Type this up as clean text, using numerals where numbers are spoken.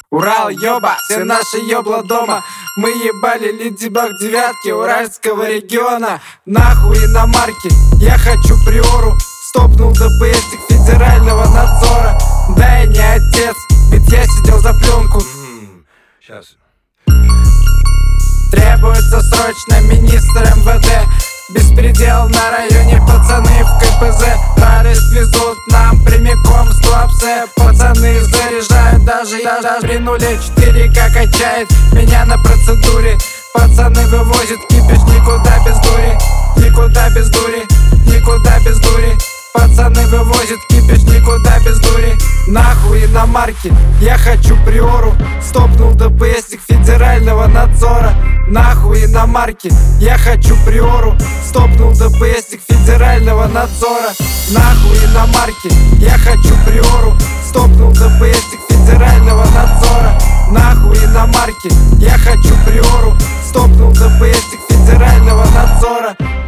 Урал, ёба, все наши ёбла дома. Мы ебали Леди Баг девятки уральского региона. Нахуй иномарки, я хочу приору. Стопнул ДПСик федерального надзора. Да я не отец, ведь я сидел за пленку. Сейчас. Требуется срочно министр МВД. Беспредел на районе, пацаны в КПЗ. Парис везут нам прямиком с Туапсе. Пацаны заряжают, даже при нуле 4К качает меня на процедуре. Пацаны вывозят кипиш, никуда без дури. Никуда без дури, никуда без дури. Пацаны вывозят кипиш, никуда без дури. Нахуй иномарки, я хочу приору. Стопнул ДПСик федерального надзора. Нахуй иномарки, я хочу приору. Стопнул ДПСик федерального надзора. Нахуй иномарки, я хочу приору. Стопнул ДПСик федерального надзора. Нахуй иномарки, я хочу приору. Стопнул ДПСик федерального надзора.